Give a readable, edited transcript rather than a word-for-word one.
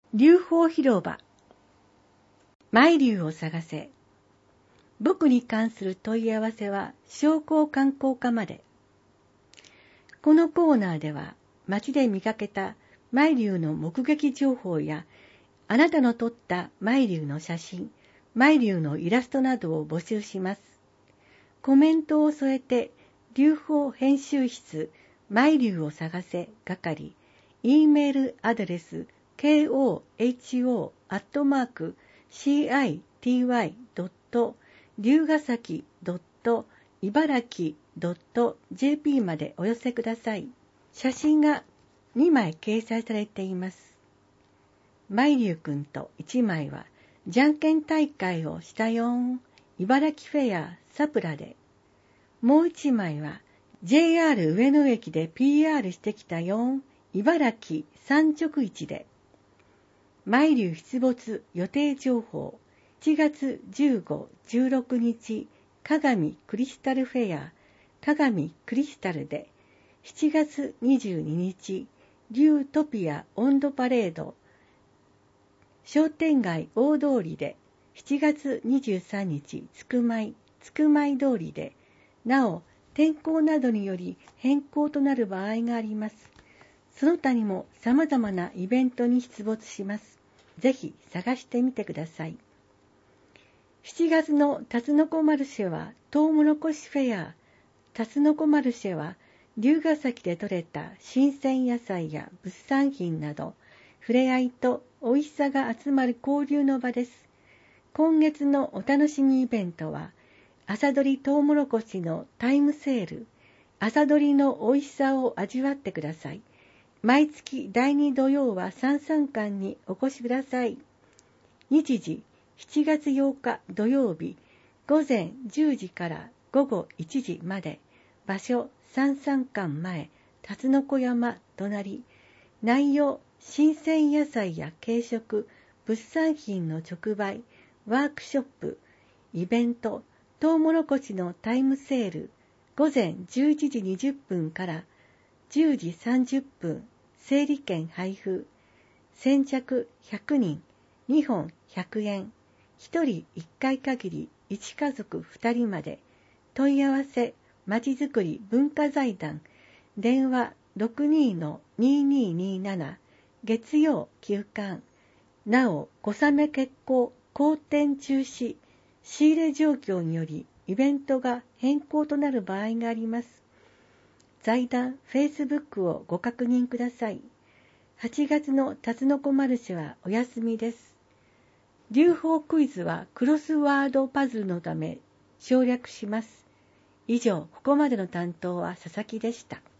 龍宝広場。マイリュウを探せ。僕に関する問い合わせは商工観光課まで。このコーナーでは街で見かけたマイリュウの目撃情報やあなたの撮ったマイリュウの写真、マイリュウのイラストなどを募集します。コメントを添えて龍宝編集室マイリュウを探せ係、E メールアドレス koho@city.龍ヶ崎茨城 .jp までお寄せください。写真が2枚掲載されています。マイリュウくんと1枚はじゃんけん大会をしたよん。茨城フェアサプラで。もう1枚は JR 上野駅で PR してきたよん。茨城産直市で。マイリュウ出没予定情報。7月15、16日、鏡クリスタルフェア、鏡クリスタルで、7月22日、リュートピア温度パレード、商店街大通りで、7月23日、つくまい通りで、なお、天候などにより変更となる場合があります。その他にも様々なイベントに出没します。ぜひ探してみてください。7月のタツノコマルシェはトウモロコシフェア。タツノコマルシェは龍ヶ崎で採れた新鮮野菜や物産品など触れ合いと美味しさが集まる交流の場です。今月のお楽しみイベントは朝採りトウモロコシのタイムセール。朝採りの美味しさを味わってください。毎月第2土曜は三々館にお越しください。日時7月8日土曜日午前10時から午後1時まで。場所三々館前タツノコ山隣。内容新鮮野菜や軽食物産品の直売ワークショップイベントトウモロコシのタイムセール午前11時20分から10時30分整理券配布先着100人2本100円1人1回限り1家族2人まで。問い合わせまちづくり文化財団電話 62-2227 月曜休館。なお小雨決行好転中止仕入れ状況によりイベントが変更となる場合があります。財団 Facebook をご確認ください。8月のタツノコマルシェはお休みです。龍宝クイズはクロスワードパズルのため省略します。以上、ここまでの担当は佐々木でした。